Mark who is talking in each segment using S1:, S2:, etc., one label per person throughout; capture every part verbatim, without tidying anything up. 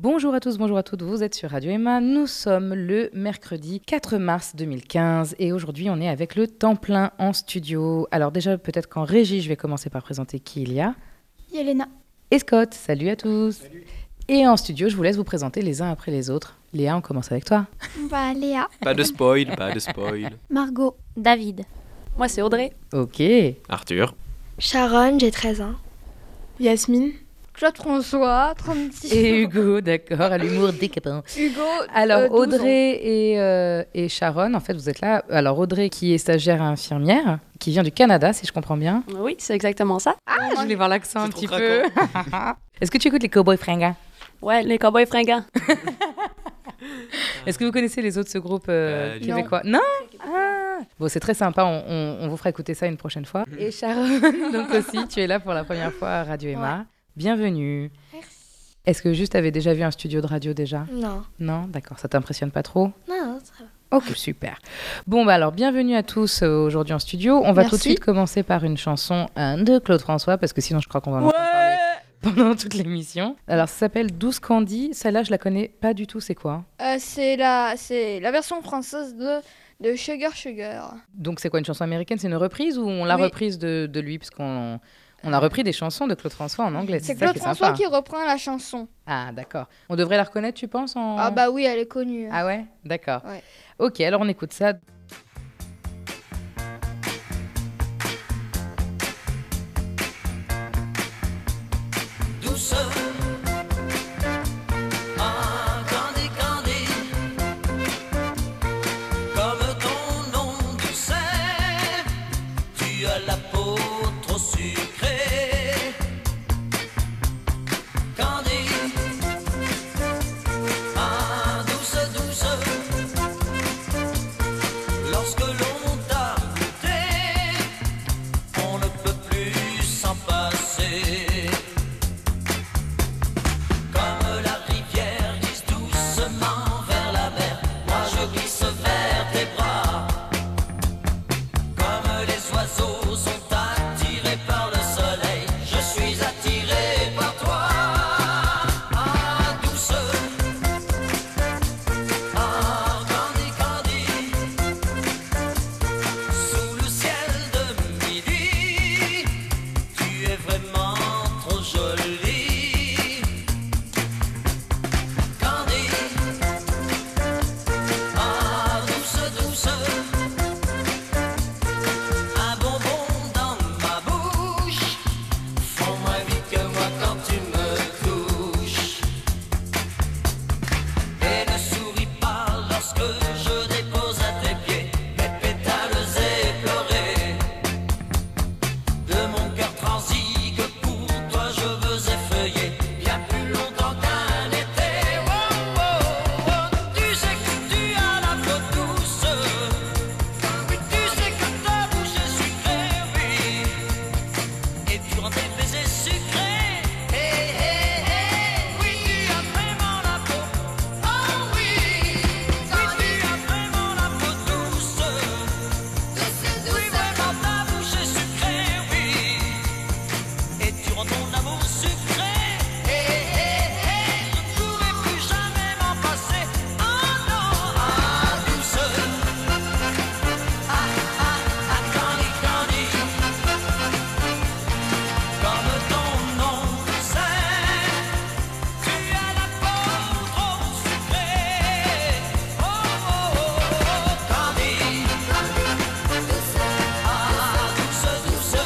S1: Bonjour à tous, bonjour à toutes, vous êtes sur Radio Emma. Nous sommes le mercredi quatre mars deux mille quinze et aujourd'hui on est avec le temps plein en studio. Alors déjà peut-être qu'en régie je vais commencer par présenter qui il y a.
S2: Yelena.
S1: Et Scott, salut à tous.
S3: Salut.
S1: Et en studio je vous laisse vous présenter les uns après les autres. Léa, on commence avec toi.
S2: Bah, Léa.
S3: Pas de spoil, pas de spoil.
S2: Margot.
S4: David. Moi, c'est Audrey.
S1: Ok.
S3: Arthur.
S5: Sharon, j'ai treize ans.
S6: Yasmine.
S2: Claude François, trente-six.
S1: Et Hugo, d'accord, à l'humour décapant.
S2: Hugo.
S1: Alors
S2: euh,
S1: Audrey et, euh, et Sharon, en fait vous êtes là. Alors Audrey qui est stagiaire infirmière, qui vient du Canada si je comprends bien.
S4: Oui, c'est exactement ça.
S1: Ah, je voulais voir l'accent un
S3: C'est
S1: petit
S3: trop
S1: peu. Est-ce que tu écoutes les Cowboys Fringants?
S4: Ouais, les cowboys fringants.
S1: Est-ce que vous connaissez les autres ce groupe euh,
S3: Euh,
S1: québécois? Non, ah. Bon, c'est très sympa, on, on, on vous fera écouter ça une prochaine fois. Et Sharon, donc aussi, tu es là pour la première fois à Radio Emma.
S2: Ouais.
S1: Bienvenue.
S5: Merci.
S1: Est-ce que juste tu avais déjà vu un studio de radio déjà?
S5: Non.
S1: Non, d'accord, ça t'impressionne pas trop?
S5: Non, ça va.
S1: Ok, super. Bon, bah alors, bienvenue à tous euh, aujourd'hui en studio. On va
S2: Merci.
S1: tout de suite commencer par une chanson euh, de Claude François, parce que sinon je crois qu'on va en entendre parler pendant toute l'émission. Alors, ça s'appelle Douce Candy. Celle-là, je la connais pas du tout, c'est quoi?
S2: Euh, c'est la, c'est la version française de, de Sugar Sugar.
S1: Donc, c'est quoi, une chanson américaine? C'est une reprise ou on l'a
S2: Oui.
S1: reprise de, de lui? Parce qu'on on a repris des chansons de Claude François en anglais.
S2: C'est
S1: ça
S2: Claude
S1: qui est
S2: François
S1: sympa.
S2: qui reprend la chanson.
S1: Ah, d'accord. On devrait la reconnaître, tu penses en...
S2: Ah bah oui, elle est connue.
S1: Ah ouais? D'accord.
S2: Ouais.
S1: Ok, alors on écoute ça.
S7: Douceur, ah, Candy, Candy, comme ton nom tu sais, tu as la peau trop sucrée. Candy, ah, douce, douce, lorsque l'on t'a goûté, on ne peut plus s'en passer. Comme la rivière glisse doucement vers la mer, moi je glisse vers tes bras. Comme les oiseaux sont attirés par le soleil, je suis attiré par toi. Ah, douce, ah, Candy, Candy, sous le ciel de midi, tu es vraiment trop jolie. Candy, ah, douce, douce, un bonbon dans ma bouche, font moins vite que moi quand tu me touches. Et ne souris pas lorsque je dépose à tes pieds mes pétales éplorés. De mon cœur transi que pour toi je veux effeuiller bien plus longtemps qu'un été. Oh, oh, oh, tu sais que tu as la peau douce. Oui, tu sais que ta bouche est sucrée, oui. Et tu rends tes baisers sucrés. Hey, hey, hey. Oui, tu as vraiment la peau. Oh oui, oui, tu as vraiment la peau douce. Oui, vraiment ta bouche est sucrée, oui. Et tu rends ton amour sucré. Hey, hey, hey. Je ne pourrai plus jamais m'en passer. Oh non, ah, douce. Ah, ah, ah, Candy, Candy. Comme ton nom le sait, tu as la peau trop sucrée. Oh, oh, oh, oh, Candy. Ah, douce, douce.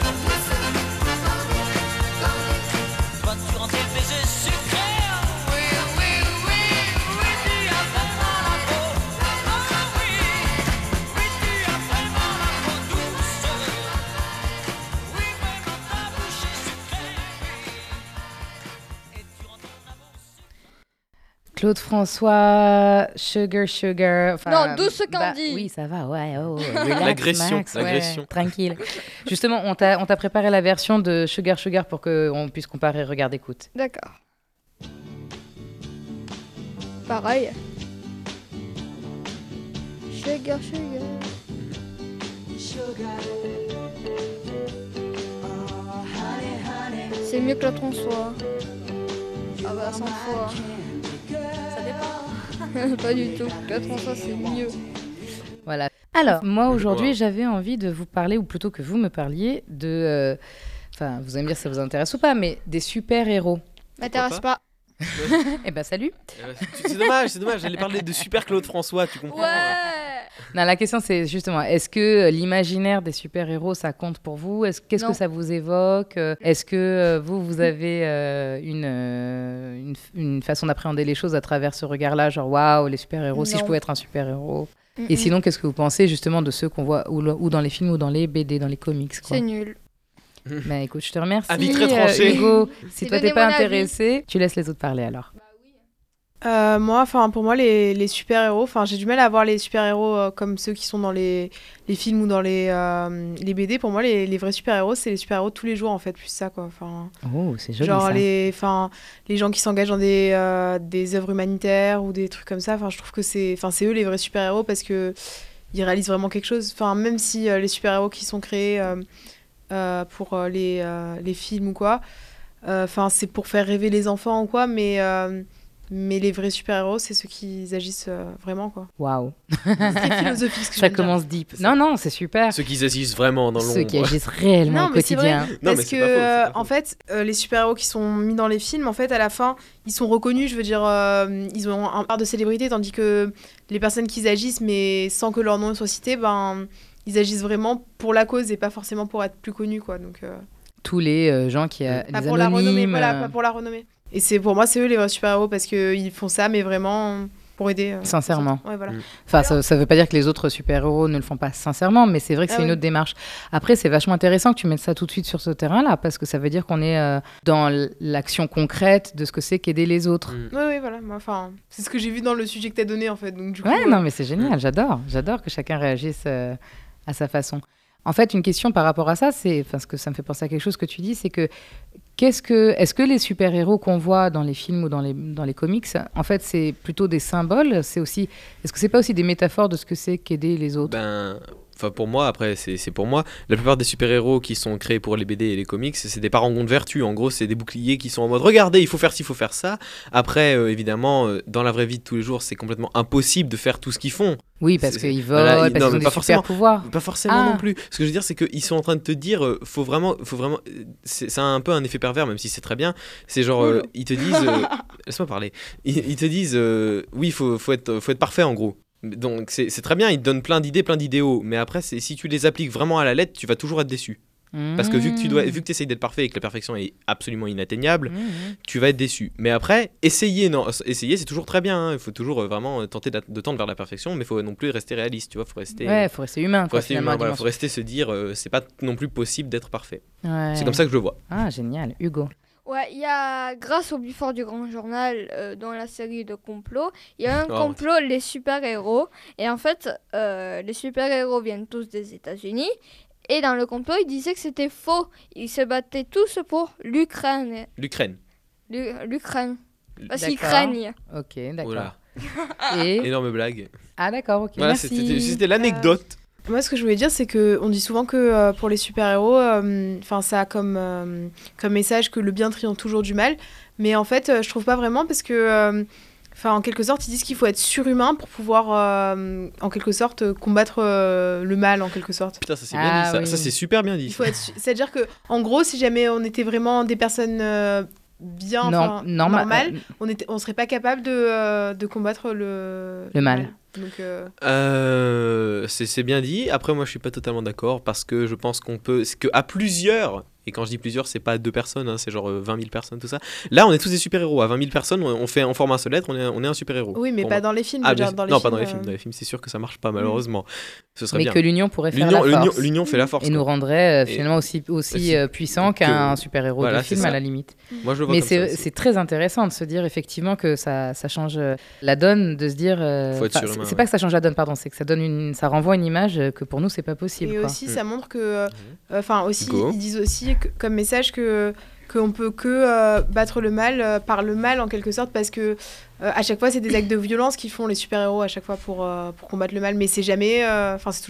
S7: Toi tu rends tes baisers sucrés. Oui, oui, oui, oui, tu as vraiment la peau. Oh oui, oui, tu as vraiment la peau douce. Oui, vraiment ta bouche est sucrée. Et tu rends ton amour sucré.
S1: Claude François, Sugar Sugar. enfin,
S2: Non, Douce
S1: bah,
S2: Candy.
S1: oui, ça va, ouais. Oh, relax,
S3: L'agression,
S1: Max, ouais,
S3: l'agression.
S1: tranquille. Justement, on t'a, on t'a préparé la version de Sugar Sugar pour qu'on puisse comparer. Regarde, écoute.
S2: D'accord. Pareil. Sugar Sugar. C'est mieux que Claude François. Ah bah cent fois.
S4: Ça dépend.
S2: Pas du tout. quatre fois c'est mieux.
S1: Voilà. Alors, moi aujourd'hui,
S3: Wow.
S1: j'avais envie de vous parler, ou plutôt que vous me parliez, de. euh, Enfin, vous allez me dire si ça vous intéresse ou pas, mais des super-héros.
S2: M'intéresse pas.
S1: Eh ben, salut.
S3: Euh, c'est- C'est dommage, c'est dommage. J'allais parler de Super Claude François, tu comprends?
S2: Ouais.
S1: Non, la question, c'est justement, est-ce que l'imaginaire des super-héros, ça compte pour vous? Est-ce, Qu'est-ce
S2: Non.
S1: que ça vous évoque? Euh, Est-ce que euh, vous, vous avez euh, une, euh, une, une façon d'appréhender les choses à travers ce regard-là? Genre, waouh, les super-héros, si je
S2: Non.
S1: pouvais être un super-héros.
S2: Mm-mm.
S1: Et sinon, qu'est-ce que vous pensez justement de ceux qu'on voit ou, ou dans les films ou dans les B D, dans les comics, quoi?
S2: C'est nul.
S1: Bah écoute, je te remercie.
S3: Avis très
S1: euh,
S3: tranché.
S1: Hugo, si
S2: C'est
S1: toi
S2: donner
S1: t'es pas
S2: mon avis.
S1: intéressé, tu laisses les autres parler alors.
S6: Euh, moi, enfin, pour moi, les, les super-héros, enfin, j'ai du mal à voir les super-héros euh, comme ceux qui sont dans les, les films ou dans les, euh, les B D. Pour moi, les, les vrais super-héros, c'est les super-héros de tous les jours, en fait, plus ça, quoi. Enfin,
S1: Oh, c'est joli
S6: genre
S1: ça.
S6: les, enfin, les gens qui s'engagent dans des, euh, des œuvres humanitaires ou des trucs comme ça. Enfin, je trouve que c'est, enfin, c'est eux les vrais super-héros parce que ils réalisent vraiment quelque chose. Enfin, même si euh, les super-héros qui sont créés euh, euh, pour euh, les, euh, les films ou quoi, euh, enfin, c'est pour faire rêver les enfants ou quoi, mais euh, mais les vrais super-héros, c'est ceux qui agissent euh, vraiment, quoi.
S1: Waouh,
S6: C'est très philosophique ce que je
S1: ça
S6: viens de dire.
S1: commence deep.
S3: C'est ça.
S1: Non, non, c'est super.
S3: Ceux qui agissent vraiment dans
S1: Ceux qui
S3: l'ombre.
S1: agissent réellement
S6: Non,
S1: au
S6: mais c'est vrai.
S1: quotidien.
S3: Non, mais
S6: Parce
S3: c'est
S6: que,
S3: pas faux, c'est pas
S6: euh,
S3: faux.
S6: en fait, euh, les super-héros qui sont mis dans les films, en fait, à la fin, ils sont reconnus, je veux dire, euh, ils ont un part de célébrité, tandis que les personnes qui agissent, mais sans que leur nom soit cité, ben, ils agissent vraiment pour la cause et pas forcément pour être plus connus, quoi. Donc, euh,
S1: Tous les euh, gens qui a
S6: pas
S1: les
S6: pour la renommée,
S1: anonymes.
S6: voilà,
S1: euh,
S6: pas pour la renommée. Et c'est pour moi, c'est eux les vrais super-héros parce qu'ils font ça, mais vraiment pour aider. euh,
S1: Sincèrement.
S6: Ouais, voilà.
S3: Mm.
S1: Enfin, ça, ça veut pas dire que les autres super-héros ne le font pas sincèrement, mais c'est vrai que
S6: Ah
S1: c'est une
S6: oui.
S1: autre démarche. Après, c'est vachement intéressant que tu mettes ça tout de suite sur ce terrain-là, parce que ça veut dire qu'on est euh, dans l- l'action concrète de ce que c'est qu'aider les autres.
S3: Mm.
S6: Oui, oui, voilà. Moi, Enfin, c'est ce que j'ai vu dans le sujet que tu as donné, en fait. Donc, du coup,
S1: Ouais,
S6: euh,
S1: non, mais c'est génial, j'adore. J'adore que chacun réagisse euh, à sa façon. En fait, une question par rapport à ça, c'est, enfin, ce que ça me fait penser à quelque chose que tu dis, c'est que, qu'est-ce que, est-ce que les super-héros qu'on voit dans les films ou dans les, dans les comics, en fait, c'est plutôt des symboles, c'est aussi, est-ce que c'est pas aussi des métaphores de ce que c'est qu'aider les autres?
S3: Ben, enfin pour moi, après c'est c'est pour moi, la plupart des super-héros qui sont créés pour les B D et les comics, c'est des parangons de vertu. En gros, c'est des boucliers qui sont en mode regardez, il faut faire ci, il faut faire ça. Après, euh, évidemment, euh, dans la vraie vie de tous les jours, c'est complètement impossible de faire tout ce qu'ils font.
S1: Oui, parce
S3: c'est-
S1: qu'ils
S3: voilà,
S1: volent,
S3: ils-
S1: parce
S3: non,
S1: qu'ils ont
S3: mais
S1: des
S3: pas
S1: super
S3: forcément.
S1: pouvoirs.
S3: Pas forcément
S1: Ah.
S3: non plus. Ce que je veux dire, c'est qu'ils sont en train de te dire, euh, faut vraiment, faut vraiment, euh, c'est c'est un peu un effet pervers, même si c'est très bien. C'est genre, euh, ils te disent, euh, laisse-moi parler. Ils, ils te disent, euh, oui, faut, faut être, faut être parfait en gros. Donc c'est c'est très bien, ils te donnent plein d'idées, plein d'idéaux. Mais après, c'est- si tu les appliques vraiment à la lettre, tu vas toujours être déçu. Parce que vu que tu dois, vu que tu essayes d'être parfait et que la perfection est absolument inatteignable,
S1: Mmh.
S3: tu vas être déçu. Mais après, essayer, non, essayer, c'est toujours très bien. hein. Il faut toujours euh, vraiment euh, tenter de, de tendre vers la perfection, mais il faut non plus rester réaliste. Tu vois, faut rester.
S1: Ouais, faut rester humain,
S3: Faut
S1: quoi,
S3: rester
S1: finalement,
S3: humain,
S1: à
S3: voilà,
S1: dimension.
S3: faut rester se dire, euh, c'est pas non plus possible d'être parfait.
S1: Ouais.
S3: C'est comme ça que je le vois.
S1: Ah, génial. Hugo.
S2: Ouais, il y a, grâce au plus fort du grand journal, euh, dans la série de complot, il y a un
S3: Oh.
S2: complot, les super-héros. Et en fait, euh, les super-héros viennent tous des États-Unis. Et dans le complot, ils disaient que c'était faux. Ils se battaient tous pour l'Ukraine.
S3: L'Ukraine.
S2: L'U- L'Ukraine. Parce qu'ils
S1: D'accord.
S2: craignent.
S1: Ok, d'accord.
S3: Voilà.
S1: Et...
S3: Énorme blague.
S1: Ah, d'accord, ok.
S3: Voilà,
S1: merci.
S3: c'était c'était l'anecdote.
S6: Moi, ce que je voulais dire, c'est que on dit souvent que euh, pour les super-héros, euh, enfin, ça a comme, euh, comme message que le bien triomphe toujours du mal. Mais en fait, euh, je trouve pas vraiment parce que, euh, enfin, en quelque sorte, ils disent qu'il faut être surhumain pour pouvoir, euh, en quelque sorte, euh, combattre euh, le mal, en quelque sorte.
S3: Putain, ça c'est
S1: Ah,
S3: bien dit. Ça,
S1: oui.
S3: ça, c'est super bien dit.
S6: Il faut être, su- c'est-à-dire que, en gros, si jamais on était vraiment des personnes euh, bien,
S1: Non,
S6: enfin,
S1: norma-
S6: normales,
S1: euh,
S6: on était, on serait pas capable de, euh, de combattre le,
S1: Le mal.
S6: Donc, euh,
S3: Euh, c'est c'est bien dit. Après, moi, je suis pas totalement d'accord parce que je pense qu'on peut, c'est que à plusieurs. Et quand je dis plusieurs, c'est pas deux personnes, hein, c'est genre euh, vingt mille personnes, tout ça. Là, on est tous des super-héros. À vingt mille personnes, on, on fait, on forme un seul être, on est, un- on est un super-héros.
S6: oui, mais
S3: Pour
S6: pas
S3: moi.
S6: dans les films. je
S3: Ah,
S6: veux
S3: bien
S6: dire,
S3: sûr.
S6: dans les
S3: non,
S6: films,
S3: pas dans les
S6: euh,
S3: films. Dans les films, c'est sûr que ça marche pas, malheureusement. Ce serait
S1: mais
S3: bien.
S1: que l'union pourrait faire
S3: L'union,
S1: la
S3: l'union,
S1: force.
S3: l'union fait la force.
S1: Et nous
S3: quoi.
S1: rendrait euh,
S3: Et-
S1: finalement aussi, aussi
S3: aussi
S1: euh, puissant
S3: que-
S1: qu'un super-héros
S3: voilà,
S1: de
S3: c'est
S1: film,
S3: ça.
S1: à la limite.
S3: Moi, je le vois
S1: Mais
S3: comme ça
S1: c'est
S3: aussi.
S1: c'est très intéressant de se dire effectivement que ça, ça change euh, la donne, de se dire... euh,
S3: Faut être
S1: enfin,
S3: surhumain,
S1: c'est c'est
S3: ouais.
S1: pas que ça change la donne, pardon, c'est que ça, donne une, ça renvoie une image euh, que pour nous, c'est pas possible.
S6: Et
S1: quoi.
S6: aussi,
S3: Mm.
S6: ça montre que, enfin aussi,
S3: Go.
S6: ils disent aussi que- comme message que qu'on peut que euh, battre le mal euh, par le mal en quelque sorte parce que euh, à chaque fois c'est des actes de violence qu'ils font les super héros à chaque fois pour euh, pour combattre le mal, mais c'est jamais, enfin c'est toujours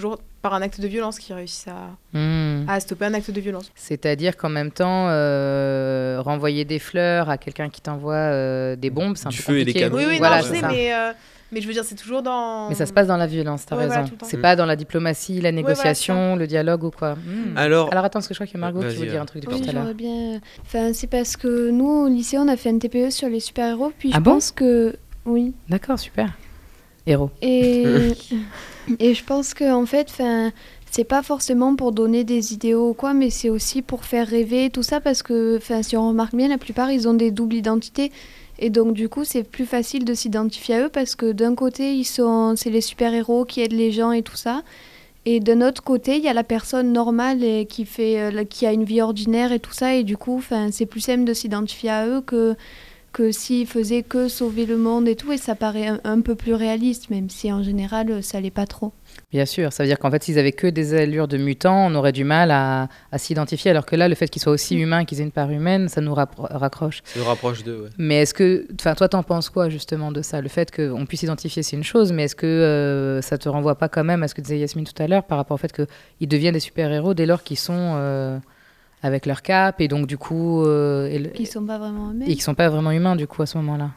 S6: par un acte de violence qu'ils réussissent à,
S1: Hmm.
S6: à stopper un acte de violence.
S1: C'est-à-dire qu'en même temps, euh, renvoyer des fleurs à quelqu'un qui t'envoie euh, des bombes, c'est un
S3: Du
S1: peu
S3: feu et des
S1: compliqué.
S3: canons.
S6: Oui, oui,
S1: voilà,
S6: non, je
S1: c'est
S6: sais,
S1: ça.
S6: mais, euh, mais je veux dire, c'est toujours dans...
S1: Mais ça se passe dans la violence, t'as
S6: Ouais,
S1: raison.
S6: voilà, tout le temps.
S1: C'est
S3: Mm.
S1: pas dans la diplomatie, la
S6: voilà,
S1: négociation, le dialogue ou quoi. Hmm.
S3: Alors,
S1: Alors attends, parce que je crois qu'il y a Margot qui
S3: Vas-y,
S1: veut dire
S3: euh,
S1: un truc depuis
S8: Oui,
S1: tout à l'heure.
S8: j'aimerais bien. Enfin, c'est parce que nous, au lycée, on a fait un T P E sur les super-héros. Puis
S1: Ah
S8: je
S1: bon
S8: pense que. Oui.
S1: D'accord, super. Héros.
S8: Et, et je pense que, en fait, enfin. C'est pas forcément pour donner des idéaux ou quoi, mais c'est aussi pour faire rêver, tout ça, parce que, enfin, si on remarque bien, la plupart, ils ont des doubles identités. Et donc, du coup, c'est plus facile de s'identifier à eux, parce que d'un côté, ils sont, c'est les super-héros qui aident les gens et tout ça. Et d'un autre côté, il y a la personne normale et qui, fait, euh, qui a une vie ordinaire et tout ça. Et du coup, 'fin, c'est plus simple de s'identifier à eux que, que s'ils faisaient que sauver le monde et tout. Et ça paraît un, un peu plus réaliste, même si en général, ça l'est pas trop.
S1: Bien sûr, ça veut dire qu'en fait, s'ils avaient que des allures de mutants, on aurait du mal à, à s'identifier, alors que là, le fait qu'ils soient aussi humains, qu'ils aient une part humaine, ça nous rappro- raccroche.
S3: ça nous rapproche d'eux, ouais.
S1: Mais est-ce que, enfin, toi, t'en penses quoi justement de ça? Le fait qu'on puisse s'identifier, c'est une chose, mais est-ce que euh, ça te renvoie pas quand même à ce que disait Yasmine tout à l'heure par rapport au fait qu'ils deviennent des super-héros dès lors qu'ils sont euh, avec leur cape et donc du coup, euh, et, le-
S8: Ils sont pas vraiment eux-mêmes.
S1: et qu'ils sont pas vraiment humains du coup à ce moment-là?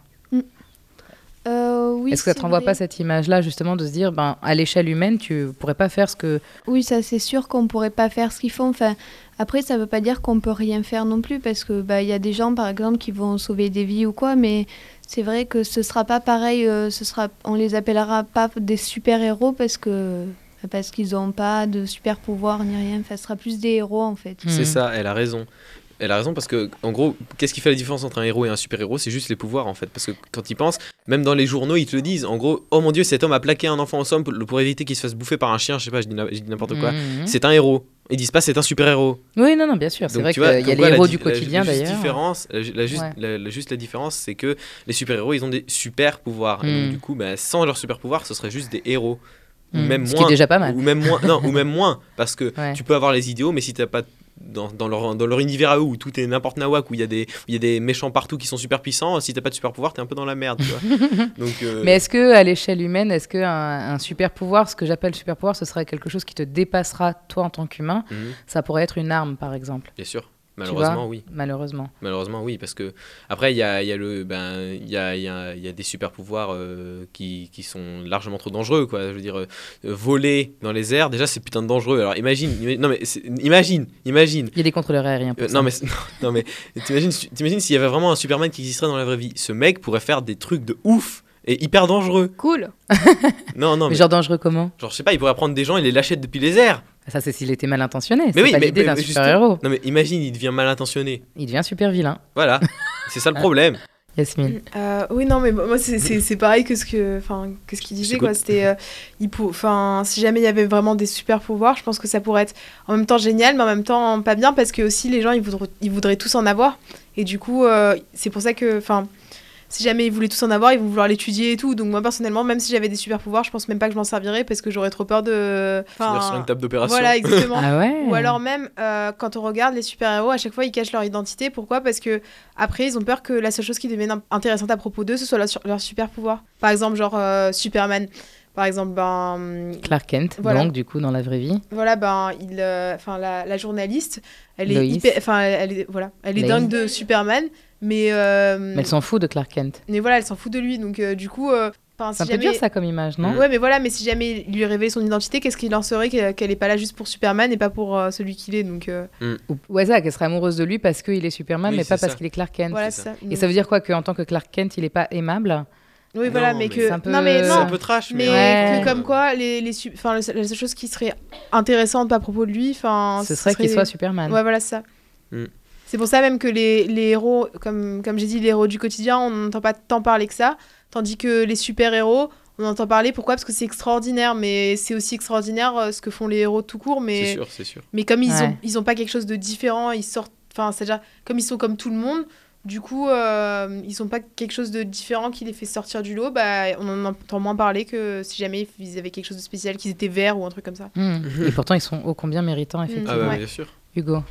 S8: Euh, oui,
S1: Est-ce que ça te
S8: c'est
S1: renvoie
S8: vrai.
S1: pas cette image-là justement de se dire, ben, à l'échelle humaine, tu pourrais pas faire ce que...
S8: Oui, ça c'est sûr qu'on pourrait pas faire ce qu'ils font. Enfin, après, ça veut pas dire qu'on peut rien faire non plus, parce que bah il y a des gens par exemple qui vont sauver des vies ou quoi, mais c'est vrai que ce sera pas pareil. euh, ce sera, on les appellera pas des super héros parce que parce qu'ils ont pas de super pouvoir ni rien. Enfin, ce sera plus des héros en fait.
S1: Hmm.
S3: C'est ça, elle a raison. Elle a raison parce que, en gros, qu'est-ce qui fait la différence entre un héros et un super-héros? C'est juste les pouvoirs, en fait. Parce que quand ils pensent, même dans les journaux, ils te le disent. En gros, oh mon dieu, cet homme a plaqué un enfant au sol pour, pour éviter qu'il se fasse bouffer par un chien. Je sais pas, je dis, na- je dis n'importe quoi.
S1: Mhm.
S3: C'est un héros. Ils disent pas c'est un super-héros.
S1: Oui, non, non, bien sûr. C'est
S3: Donc,
S1: vrai
S3: tu
S1: qu'il
S3: vois,
S1: y a
S3: comme
S1: les
S3: quoi, la
S1: héros
S3: di-
S1: du
S3: la-
S1: quotidien
S3: la juste
S1: d'ailleurs.
S3: différence, la, ju- la juste,
S1: Ouais.
S3: la, la juste la différence, c'est que les super-héros, ils ont des super-pouvoirs. Et
S1: Mm.
S3: donc, du coup, bah, sans leurs super-pouvoirs, ce serait juste des héros. Ou
S1: Mm.
S3: même
S1: Ce
S3: moins.
S1: qui est déjà pas mal.
S3: Ou même moins. Non, ou même moins. Parce que
S1: Ouais.
S3: tu peux avoir les idéaux, mais si t'as pas. Dans, dans, leur, dans leur univers à eux où tout est n'importe nawak, où il y, a des- où il y a des méchants partout qui sont super puissants, si t'as pas de super pouvoir, t'es un peu dans la merde. Tu vois. Donc, euh,
S1: Mais est-ce que à l'échelle humaine, est-ce qu'un un super pouvoir, ce que j'appelle super pouvoir, ce serait quelque chose qui te dépassera toi en tant qu'humain?
S3: mhm,
S1: Ça pourrait être une arme, par exemple.
S3: bien sûr.
S1: Tu
S3: Malheureusement,
S1: vois
S3: oui.
S1: Malheureusement.
S3: Malheureusement, oui, parce que après, il y a, il y a le, ben, il y a, il y a, il y a des super pouvoirs euh, qui, qui sont largement trop dangereux, quoi. Je veux dire, euh, voler dans les airs, déjà, c'est putain de dangereux. Alors, imagine, ima- non mais c'est- imagine, imagine.
S1: Il y a des contrôleurs aériens pour
S3: Euh,
S1: ça.
S3: non mais, non mais, t'imagines, t'imagines s'il y avait vraiment un Superman qui existerait dans la vraie vie. Ce mec pourrait faire des trucs de ouf et hyper dangereux.
S2: Cool.
S3: Non, non,
S1: Mais
S3: mais,
S1: genre dangereux comment?
S3: genre, je sais pas, il pourrait prendre des gens et les lâcher depuis les airs.
S1: Ça, c'est s'il était mal intentionné.
S3: Mais
S1: C'est
S3: oui,
S1: pas
S3: mais,
S1: l'idée
S3: mais-
S1: d'un
S3: mais
S1: super-héros.
S3: Non mais imagine, il devient mal intentionné.
S1: Il devient super vilain.
S3: Voilà, c'est ça le problème.
S1: Yasmine.
S6: Euh, oui, non, mais moi, c'est- c'est c'est pareil que ce que, enfin, que ce qu'il disait,
S3: J'écoute.
S6: quoi. C'était, euh, il pou- enfin, si jamais il y avait vraiment des super pouvoirs, je pense que ça pourrait être en même temps génial, mais en même temps pas bien, parce que aussi les gens, ils voudraient, ils voudraient tous en avoir, et du coup, euh, c'est pour ça que, enfin, si jamais ils voulaient tous en avoir, ils vont vouloir l'étudier et tout. Donc moi, personnellement, même si j'avais des super pouvoirs, je pense même pas que je m'en servirais, parce que j'aurais trop peur de,
S3: Finir sur une table d'opération.
S6: voilà, exactement.
S1: Ah ouais.
S6: Ou alors même, euh, quand on regarde les super-héros, à chaque fois, ils cachent leur identité. Pourquoi? Parce que après, ils ont peur que la seule chose qui devienne im- intéressante à propos d'eux, ce soit leur, sur- leur super-pouvoir. Par exemple, genre euh, Superman. Par exemple, ben,
S1: Clark Kent,
S6: Voilà.
S1: donc du coup dans la vraie vie.
S6: voilà, ben, il, euh, enfin, la, la journaliste, elle est
S1: Lois.
S6: hyper, enfin, elle est, voilà, elle est
S1: Lois.
S6: dingue de Superman, mais, euh,
S1: Mais elle s'en fout de Clark Kent.
S6: mais voilà, elle s'en fout de lui. Donc, euh, du coup, euh, enfin,
S1: C'est un
S6: si
S1: peu
S6: jamais...
S1: dur ça comme image, non?
S6: Ouais, mais voilà, mais si jamais il lui révélait son identité, qu'est-ce qu'il en serait qu'elle qu'elle est pas là juste pour Superman et pas pour euh, celui qu'il est. Donc, euh,
S1: Ou ouais, ça, qu'elle serait amoureuse de lui parce qu'il est Superman,
S3: Oui,
S1: mais
S3: c'est
S1: pas parce
S3: ça.
S1: qu'il est Clark Kent.
S6: voilà,
S3: c'est
S6: c'est ça.
S1: Et ça veut dire quoi? Qu'en tant que Clark Kent, il est pas aimable?
S6: Oui,
S3: Non,
S6: voilà, mais
S3: mais
S6: que.
S1: c'est un peu-
S6: Non, mais
S3: C'est
S6: non.
S3: un peu trash, mais.
S6: Mais
S1: Ouais.
S6: que comme quoi, les, les su- enfin, le- la seule chose qui serait intéressante à propos de lui, enfin,
S1: Ce serait qu'il soit Superman.
S6: Ouais, voilà c'est ça.
S3: Mm.
S6: C'est pour ça même que les, les héros, comme, comme j'ai dit, les héros du quotidien, on n'entend pas tant parler que ça. Tandis que les super-héros, on entend parler. Pourquoi? Parce que c'est extraordinaire, mais c'est aussi extraordinaire euh, ce que font les héros tout court.
S3: C'est
S6: Mais,
S3: sûr, c'est sûr.
S6: mais comme ils
S1: Ouais.
S6: ont, ils ont pas quelque chose de différent, ils sortent. Enfin, c'est-à-dire, comme ils sont comme tout le monde. Du coup, euh, ils ont pas quelque chose de différent qui les fait sortir du lot. Bah, on en entend moins parler que si jamais ils avaient quelque chose de spécial, qu'ils étaient verts ou un truc comme ça.
S1: Hmm. Et pourtant, ils sont ô combien méritants, effectivement.
S3: Ah bah
S6: Ouais.
S3: bien sûr.
S1: Hugo.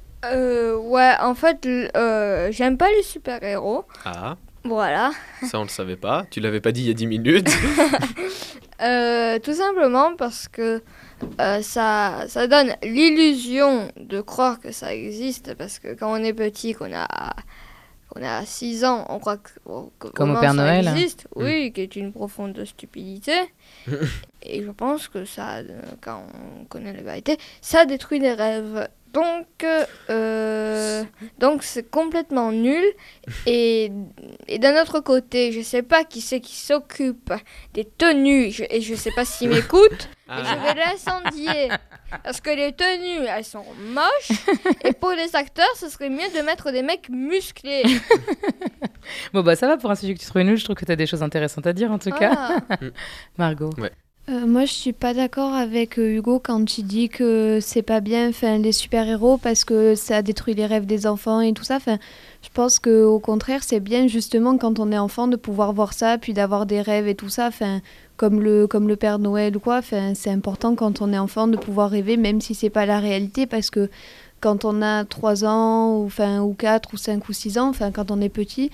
S2: Euh, ouais, en fait, l- euh, j'aime pas les super-héros.
S3: Ah,
S2: Voilà.
S3: ça on le savait pas. Tu l'avais pas dit il y a dix minutes.
S2: Euh, tout simplement parce que euh, ça, ça donne l'illusion de croire que ça existe, parce que quand on est petit, qu'on a, qu'on a six ans, on croit que, que
S1: Comme au
S2: vraiment
S1: Père
S2: ça
S1: Noël.
S2: existe, oui, qui est une profonde stupidité. Et je pense que ça, euh, quand on connaît la vérité, ça détruit les rêves. Donc, euh, donc c'est complètement nul. Et, et d'un autre côté, je sais pas qui c'est qui s'occupe des tenues, je, et je sais pas s'il m'écoute,
S3: Ah.
S2: mais je vais l'incendier. Parce que les tenues, elles sont moches. Et pour les acteurs, ce serait mieux de mettre des mecs musclés.
S1: Bon, bah ça va pour un sujet que tu trouves nul. Je trouve que tu as des choses intéressantes à dire en tout cas.
S2: Ah.
S1: Margot.
S8: Euh, moi, je suis pas d'accord avec euh, Hugo quand il dit que c'est pas bien, enfin, les super-héros parce que ça détruit les rêves des enfants et tout ça. Enfin, je pense que au contraire, c'est bien justement quand on est enfant de pouvoir voir ça, puis d'avoir des rêves et tout ça. Enfin, comme le comme le Père Noël ou quoi. Enfin, c'est important quand on est enfant de pouvoir rêver, même si c'est pas la réalité, parce que quand on a trois ans ou enfin ou quatre ou cinq ou six ans, enfin quand on est petit.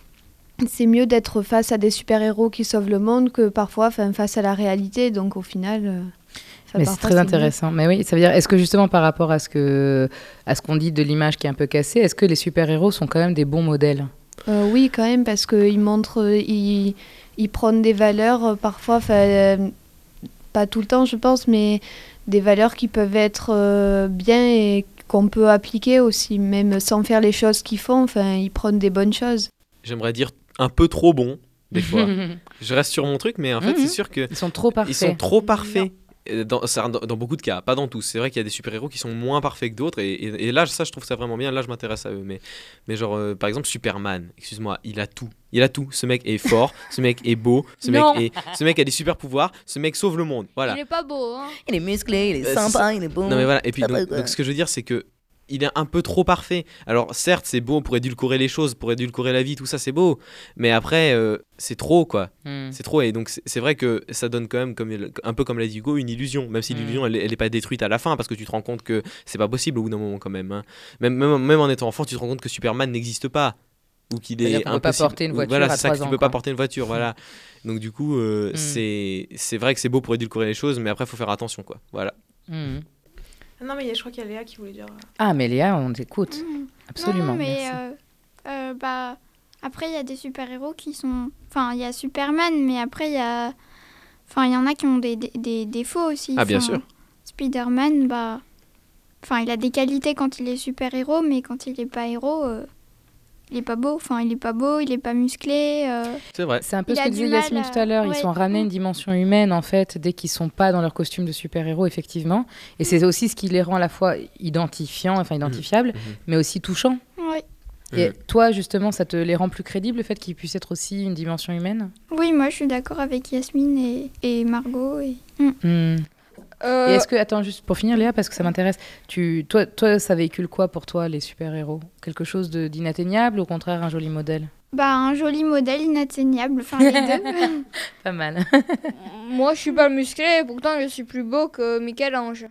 S8: C'est mieux d'être face à des super-héros qui sauvent le monde que parfois enfin, face à la réalité. Donc au final, euh, enfin,
S1: Mais c'est
S8: parfois,
S1: très
S8: mieux.
S1: intéressant. Mais oui, ça veut dire, est-ce que justement par rapport à ce que à ce qu'on dit de l'image qui est un peu cassée, est-ce que les super-héros sont quand même des bons modèles?
S8: Euh, oui, quand même, parce qu'ils montrent, euh, ils, ils prônent des valeurs euh, parfois, enfin, euh, pas tout le temps, je pense, mais des valeurs qui peuvent être euh, bien et qu'on peut appliquer aussi, même sans faire les choses qu'ils font. Enfin, ils prônent des bonnes choses.
S3: J'aimerais dire un peu trop bon, des fois. Je reste sur mon truc, mais en fait,
S1: Mhm.
S3: c'est sûr que
S1: Ils sont trop parfaits.
S3: ils sont trop parfaits. Euh, Dans, ça, dans, dans beaucoup de cas, pas dans tous. C'est vrai qu'il y a des super-héros qui sont moins parfaits que d'autres, et, et, et là, ça, je trouve ça vraiment bien. Là, je m'intéresse à eux. Mais, mais genre, euh, par exemple, Superman, excuse-moi, il a tout. Il a tout. Ce mec est fort, ce mec est beau, ce mec,
S2: Non.
S3: est, ce mec a des super-pouvoirs, ce mec sauve le monde. Voilà.
S2: Il est pas beau, hein.
S1: Il est musclé, il est
S3: Euh,
S1: sympa,
S3: c'est-
S1: il est beau.
S3: Non, mais voilà. Et puis,
S1: Ça va,
S3: donc,
S1: quoi.
S3: donc, ce que je veux dire, c'est que il est un peu trop parfait. Alors, certes, c'est beau pour édulcorer les choses, pour édulcorer la vie, tout ça, c'est beau. Mais après, euh, c'est trop, quoi.
S1: Hmm.
S3: C'est trop, et donc c'est c'est vrai que ça donne quand même, comme, un peu comme l'a dit Hugo, une illusion, même si
S1: Mm.
S3: l'illusion elle, elle est pas détruite à la fin, parce que tu te rends compte que c'est pas possible au bout d'un moment quand même, hein. même, même. Même en étant enfant, tu te rends compte que Superman n'existe pas, ou qu'il
S1: C'est-à-dire
S3: est
S1: qu'on peut pas
S3: impossible.
S1: porter une
S3: Ou-
S1: voiture
S3: voilà,
S1: à
S3: c'est ça,
S1: trois
S3: que tu
S1: ans,
S3: peux pas
S1: quoi.
S3: porter une voiture, voilà. Donc du coup, euh,
S1: Mm.
S3: c'est c'est vrai que c'est beau pour édulcorer les choses, mais après, faut faire attention, quoi. Voilà.
S1: Hmm.
S6: Non, mais il y a- je crois qu'il y a Léa qui voulait dire. euh,
S1: Ah, mais Léa, on t'écoute.
S9: Mmh.
S1: Absolument.
S9: Non, mais
S1: merci.
S9: euh, euh, bah, après, il y a des super-héros qui sont... Enfin, il y a Superman, mais après, il y a... Enfin, il y en a qui ont des, des, des défauts aussi.
S3: Ah, bien
S9: Enfin,
S3: sûr.
S9: Spider-Man, bah... Enfin, il a des qualités quand il est super-héros, mais quand il est pas héros, euh, il est pas beau. Enfin, il est pas beau, il est pas musclé. euh.
S3: C'est vrai.
S1: C'est un peu
S9: il
S1: ce
S9: a
S1: que
S9: du
S1: disait
S9: mal
S1: Yasmine
S9: à-
S1: tout à l'heure. Ils
S9: ouais.
S1: sont ramenés une dimension humaine, en fait, dès qu'ils sont pas dans leur costume de super-héros, effectivement. Et c'est aussi ce qui les rend à la fois identifiants, enfin identifiables,
S3: Mhm.
S1: mais aussi touchants.
S9: Ouais.
S1: Et
S3: Mhm.
S1: toi, justement, ça te les rend plus crédibles, le fait qu'ils puissent être aussi une dimension humaine?
S9: Oui, moi, je suis d'accord avec Yasmine et, et Margot. Et...
S1: Hmm.
S2: Euh,
S1: Et est-ce que, attends, juste pour finir, Léa, parce que ça m'intéresse, tu, toi, toi, ça véhicule quoi pour toi, les super-héros? Quelque chose de- d'inatteignable ou au contraire un joli modèle?
S9: Bah, un joli modèle inatteignable. Enfin, les deux.
S1: Pas mal.
S2: Moi, je suis pas musclé, et pourtant, je suis plus beau que Michel-Ange.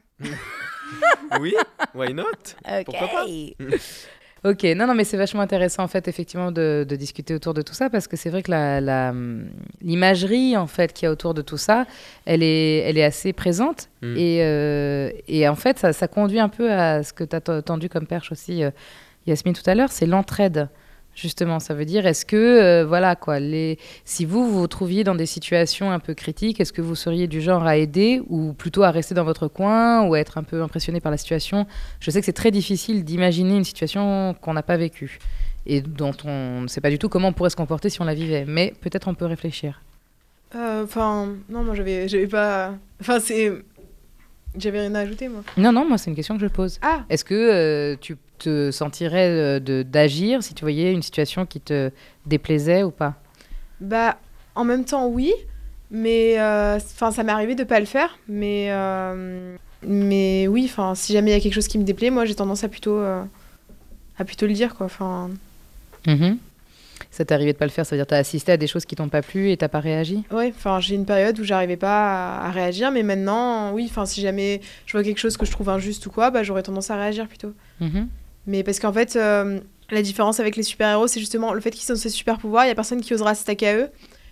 S3: Oui, why not? Pourquoi pas?
S1: Ok, non, non, mais c'est vachement intéressant en fait, effectivement, de, de discuter autour de tout ça parce que c'est vrai que la, la, hum, l'imagerie en fait qu'il y a autour de tout ça, elle est, elle est assez présente
S3: Mm.
S1: et, euh, et en fait, ça, ça conduit un peu à ce que tu as tendu comme perche aussi, euh, Yasmine, tout à l'heure, c'est l'entraide. Justement, ça veut dire, est-ce que, euh, voilà, quoi, les... si vous, vous vous trouviez dans des situations un peu critiques, est-ce que vous seriez du genre à aider ou plutôt à rester dans votre coin ou à être un peu impressionné par la situation? Je sais que c'est très difficile d'imaginer une situation qu'on n'a pas vécue et dont on ne sait pas du tout comment on pourrait se comporter si on la vivait, mais peut-être on peut réfléchir.
S6: Enfin, non, moi j'avais, j'avais pas. Enfin, c'est. J'avais rien à ajouter, moi.
S1: Non, non, moi, c'est une question que je pose.
S6: Ah,
S1: Est-ce que euh, tu te sentirais euh, de, d'agir si tu voyais une situation qui te déplaisait ou pas?
S6: bah, en même temps, oui, mais. Enfin, ça m'est arrivé de pas le faire, mais. euh, Mais oui, enfin, si jamais il y a quelque chose qui me déplaît, moi j'ai tendance à plutôt. euh, à plutôt le dire, quoi. Enfin.
S1: Mhm. Ça t'est arrivé de pas le faire, ça veut dire que t'as assisté à des choses qui t'ont pas plu et t'as pas réagi?
S6: Ouais, enfin, j'ai une période où j'arrivais pas à, à réagir, mais maintenant, oui, enfin, si jamais je vois quelque chose que je trouve injuste ou quoi, bah, j'aurais tendance à réagir plutôt.
S1: Mhm.
S6: Mais parce qu'en fait, euh, la différence avec les super-héros, c'est justement le fait qu'ils ont ces super-pouvoirs, il y a personne qui osera s'attaquer à eux.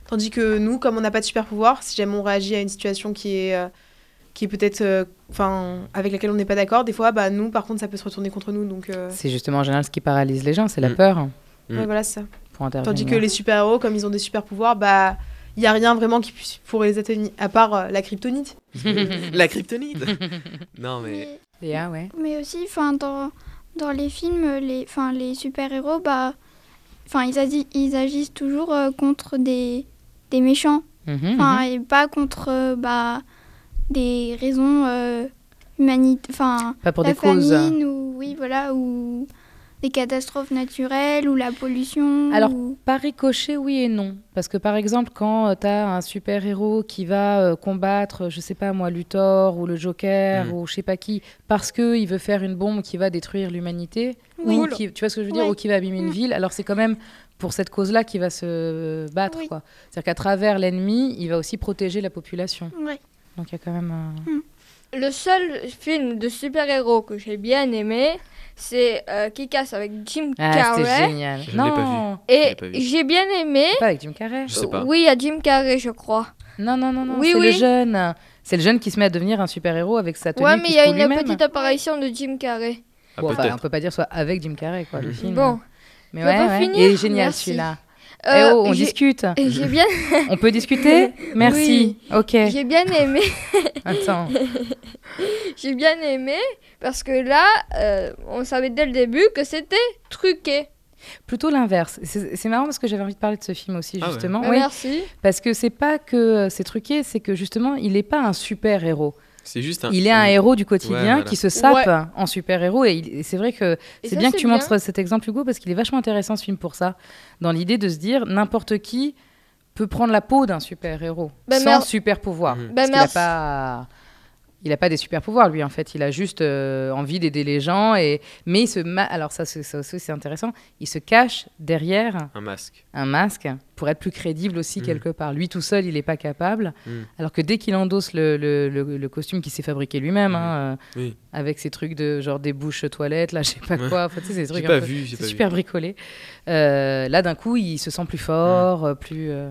S6: Tandis que nous, comme on n'a pas de super pouvoir, si jamais on réagit à une situation qui est, euh, qui est peut-être, enfin, avec laquelle on n'est pas d'accord, des fois, bah nous, par contre, ça peut se retourner contre nous. Donc, euh...
S1: C'est justement en général ce qui paralyse les gens, c'est la
S3: Mm.
S1: peur.
S3: Mm.
S6: ouais, voilà, c'est ça.
S1: Pour intervenir.
S6: Tandis que les super-héros, comme ils ont des super pouvoirs, bah il y a rien vraiment qui puisse- pourrait les atteindre, à part euh, la kryptonite.
S3: La kryptonite. Non mais.
S9: Mais,
S1: Léa, ouais.
S9: mais aussi, enfin, dans, dans les films, les, enfin, les super-héros, bah, enfin, ils, agi- ils agissent toujours euh, contre des, des méchants.
S1: Mhm,
S9: Enfin,
S1: mhm.
S9: et pas contre euh, bah, des raisons euh, humanitaires. Enfin,
S1: Pas pour
S9: la
S1: des causes.
S9: famine ou, oui, voilà, ou des catastrophes naturelles ou la pollution.
S1: Alors,
S9: ou-
S1: par ricochet, oui et non. Parce que par exemple, quand tu as un super-héros qui va euh, combattre, je sais pas moi, Luthor ou le Joker
S3: Mm.
S1: ou je sais pas qui, parce qu'il veut faire une bombe qui va détruire l'humanité,
S9: Oui.
S1: ou qui, tu vois ce que je veux dire,
S9: Ouais.
S1: ou qui va abîmer une
S9: Mm.
S1: ville, alors c'est quand même pour cette cause-là qu'il va se battre.
S9: Oui.
S1: Quoi. C'est-à-dire qu'à travers l'ennemi, il va aussi protéger la population.
S9: Ouais.
S1: Donc il y a quand même... un-
S2: Le seul film de super-héros que j'ai bien aimé, c'est euh, Kick-Ass avec Jim
S1: Ah, c'était
S2: Carrey.
S1: génial.
S3: Je ne l'ai pas
S1: non,
S3: Je l'ai
S2: Et
S3: pas vu.
S2: j'ai bien aimé.
S1: pas avec Jim Carrey.
S3: Je sais pas.
S2: Oui, il y a Jim Carrey, je crois.
S1: Non, non, non, non,
S2: Oui,
S1: c'est
S2: oui.
S1: le jeune. C'est le jeune qui se met à devenir un super-héros avec sa tenue
S2: Ouais,
S1: qui
S2: mais il
S1: se
S2: y a
S1: coule
S2: une
S1: lui-même.
S2: petite apparition de Jim Carrey.
S3: Ah,
S1: Bon, enfin,
S3: peut-être.
S1: on peut pas dire soit avec Jim Carrey, quoi, le film.
S2: Bon,
S1: Mais
S2: Je
S1: ouais,
S2: peux
S1: ouais.
S2: finir
S1: Il est génial
S2: Merci.
S1: celui-là.
S2: euh,
S1: Eh oh, on
S2: j'ai-
S1: discute.
S2: j'ai bien,
S1: On peut discuter Merci. Ok.
S2: j'ai bien aimé.
S1: Attends.
S2: J'ai bien aimé parce que là, euh, on savait dès le début que c'était truqué.
S1: Plutôt l'inverse. C'est c'est marrant parce que j'avais envie de parler de ce film aussi,
S3: Ah ouais.
S1: justement.
S2: Euh,
S1: Oui,
S2: Merci.
S1: parce que c'est pas que euh, c'est truqué, c'est que justement, il n'est pas un super-héros.
S3: C'est juste un.
S1: Il est un héros du quotidien
S3: Ouais, voilà.
S1: qui se sape
S2: Ouais.
S1: en super-héros. Et, il- et c'est vrai que
S2: Et
S1: c'est
S2: ça,
S1: bien que
S2: c'est
S1: tu
S2: bien.
S1: montres cet exemple, Hugo, parce qu'il est vachement intéressant ce film pour ça. Dans l'idée de se dire, n'importe qui peut prendre la peau d'un super-héros
S2: Bah,
S1: sans
S2: mer-
S1: super-pouvoir.
S3: Mhm.
S2: Bah,
S1: Parce qu'il a
S2: merci.
S1: pas... Il n'a pas des super-pouvoirs, lui, en fait. Il a juste euh, envie d'aider les gens. Et... Mais il se... Ma... Alors ça, c'est, ça aussi, c'est intéressant. Il se cache derrière
S3: Un masque.
S1: un masque pour être plus crédible aussi,
S3: Mhm.
S1: quelque part. Lui, tout seul, il n'est pas capable.
S3: Mhm.
S1: Alors que dès qu'il endosse le, le, le- le costume qu'il s'est fabriqué lui-même,
S3: Mhm.
S1: hein, euh,
S3: Oui.
S1: avec ses trucs de genre des bouches toilettes, là, je sais pas
S3: Ouais.
S1: quoi. Enfin, tu sais, ces
S3: J'ai
S1: trucs un
S3: pas
S1: peu-
S3: vu. J'ai
S1: c'est
S3: pas
S1: super
S3: vu.
S1: bricolé. Euh, là, d'un coup, il se sent plus fort, euh, plus... euh,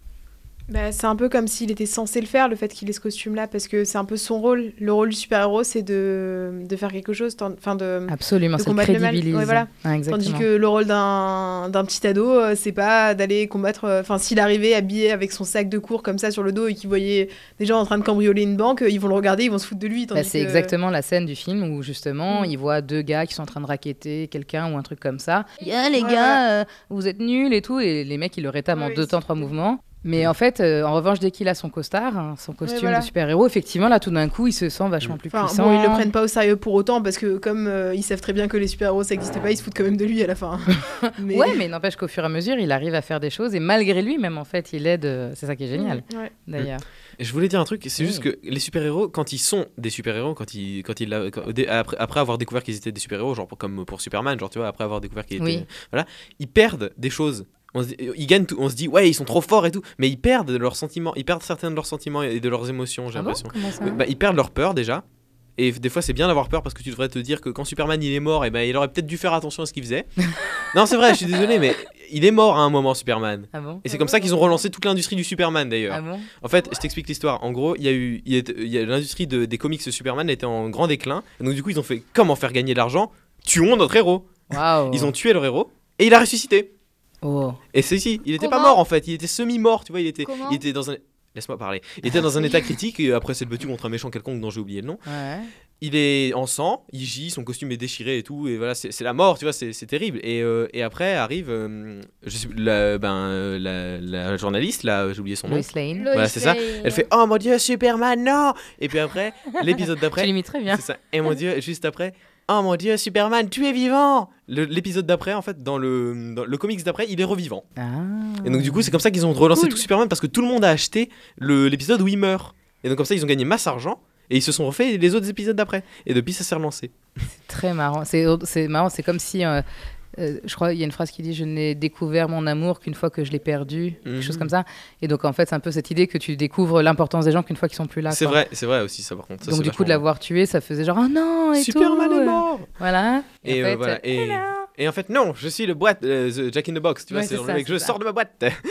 S6: Bah, c'est un peu comme s'il était censé le faire, le fait qu'il ait ce costume-là, parce que c'est un peu son rôle. Le rôle du super-héros, c'est de, de faire quelque chose, tant- enfin de...
S1: Absolument,
S6: de
S1: ça le
S6: combattre le mal.
S1: crédibilise.
S6: Ouais, voilà.
S1: Ah, exactement.
S6: Tandis que le rôle d'un d'un petit ado, euh, c'est pas d'aller combattre. euh, Enfin, s'il arrivait habillé avec son sac de cours comme ça sur le dos et qu'il voyait des gens en train de cambrioler une banque, euh, ils vont le regarder, ils vont se foutre de lui.
S1: Bah,
S6: tandis
S1: c'est
S6: que-
S1: exactement la scène du film où justement
S6: Mm.
S1: il voit deux gars qui sont en train de racketter quelqu'un ou un truc comme ça. Yeah, les
S6: Ouais,
S1: gars, euh, vous êtes nuls et tout. Et les mecs ils le rétament en
S6: Ouais,
S1: deux
S6: oui,
S1: temps, trois mouvements. Mais en fait, euh, en revanche, dès qu'il a son costard, hein, son costume
S6: voilà.
S1: de super-héros, effectivement, là tout d'un coup il se sent vachement plus
S6: Enfin,
S1: puissant.
S6: bon, ils le prennent pas au sérieux pour autant parce que comme euh, ils savent très bien que les super-héros ça n'existe pas, ils se foutent quand même de lui à la fin. Mais...
S1: Ouais, mais n'empêche qu'au fur et à mesure, il arrive à faire des choses et malgré lui, même en fait, il aide. euh, C'est ça qui est génial,
S6: Mm, ouais.
S1: d'ailleurs.
S3: Et je voulais dire un truc, c'est
S1: Oui.
S3: juste que les super-héros, quand ils sont des super-héros, quand ils, quand ils, l'a- quand- dès- après, après avoir découvert qu'ils étaient des super-héros, genre pour- comme pour Superman, genre tu vois, après avoir découvert qu'ils étaient,
S1: Oui.
S3: voilà, ils perdent des choses. On se dit, ils gagnent tout, on se dit ouais ils sont trop forts et tout, mais ils perdent leurs sentiments, ils perdent certains de leurs sentiments et de leurs émotions, j'ai
S1: Ah bon
S3: l'impression.
S1: Comment ça
S3: Bah, ils perdent leur peur déjà. Et des fois, c'est bien d'avoir peur parce que tu devrais te dire que quand Superman il est mort, et ben, il aurait peut-être dû faire attention à ce qu'il faisait. Non, c'est vrai, je suis désolé, mais il est mort à un moment, Superman.
S1: Ah bon
S3: Et c'est comme ça qu'ils ont relancé toute l'industrie du Superman d'ailleurs.
S1: Ah bon
S3: En fait, je t'explique l'histoire. En gros, il y a eu, il y a, il y a l'industrie de- des comics Superman était en grand déclin. Et donc du coup, ils ont fait comment faire gagner de l'argent. Tuons notre héros.
S1: Waouh.
S3: Ils ont tué leur héros et il a ressuscité.
S1: Oh.
S3: Et c'est si, il était pas
S2: Comment
S3: mort en fait. Il était semi-mort, tu vois. Il était,
S2: Comment
S3: il était dans un. Laisse-moi parler. Il était dans un état critique et après s'être battu contre un méchant quelconque dont j'ai oublié le nom.
S1: Ouais.
S3: Il est en sang, il gît, son costume est déchiré et tout, et voilà, c'est c'est la mort, tu vois, c'est c'est terrible. Et, euh, et après arrive, euh, je sais, la, ben, euh, la, la journaliste, là, j'ai oublié son nom.
S1: Lois Lane.
S2: Lois
S3: Voilà, c'est ça.
S2: Lane.
S3: Elle fait oh mon dieu, Superman, non. Et puis après, l'épisode
S1: Tu
S3: d'après,
S1: l'imites très bien.
S3: c'est ça. Et mon dieu, juste après, oh mon dieu, Superman, tu es vivant. Le- L'épisode d'après, en fait, dans le, dans le comics d'après, il est revivant.
S1: Ah.
S3: Et donc du coup, c'est comme ça qu'ils ont relancé
S2: Cool.
S3: tout Superman parce que tout le monde a acheté le- l'épisode où il meurt. Et donc comme ça, ils ont gagné masse argent. Et ils se sont refait les autres épisodes d'après. Et depuis, ça s'est relancé.
S1: Très marrant. C'est c'est marrant. C'est comme si, euh, euh, je crois, il y a une phrase qui dit, je n'ai découvert mon amour qu'une fois que je l'ai perdu, quelque
S3: Mhm.
S1: chose comme ça. Et donc en fait, c'est un peu cette idée que tu découvres l'importance des gens qu'une fois qu'ils sont plus là.
S3: C'est
S1: quoi.
S3: vrai, c'est vrai aussi ça par contre. Ça,
S1: Donc
S3: c'est
S1: du coup, de
S3: vachement
S1: l'avoir tué, ça faisait genre oh non
S3: vrai.
S1: et
S3: Superman
S1: tout.
S3: est
S1: euh,
S3: mort.
S1: Voilà.
S3: Et,
S1: en
S3: euh,
S1: fait,
S3: voilà. Et,
S1: hello.
S3: et en fait non, je suis le boîte, euh, the Jack in the Box. Tu vois,
S1: Ouais,
S3: c'est
S1: c'est
S3: genre
S1: ça,
S3: le mec,
S1: c'est
S3: je
S1: ça.
S3: sors de ma boîte.